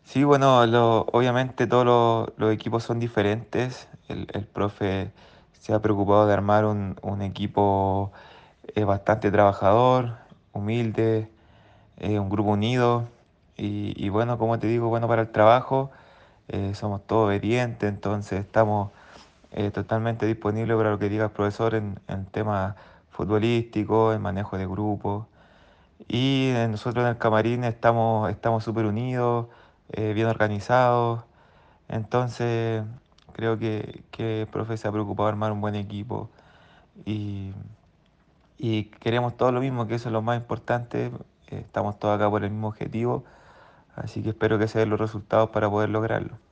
Sí, bueno, obviamente todos los equipos son diferentes. El profe se ha preocupado de armar un equipo bastante trabajador, humilde, un grupo unido. Y bueno, como te digo, bueno para el trabajo. Somos todos obedientes, entonces estamos totalmente disponibles para lo que diga el profesor en temas futbolísticos, en manejo de grupo. Y nosotros en el camarín estamos súper unidos, bien organizados. Entonces, creo que el profe se ha preocupado de armar un buen equipo y, y queremos todo lo mismo, que eso es lo más importante. Estamos todos acá por el mismo objetivo, así que espero que se den los resultados para poder lograrlo.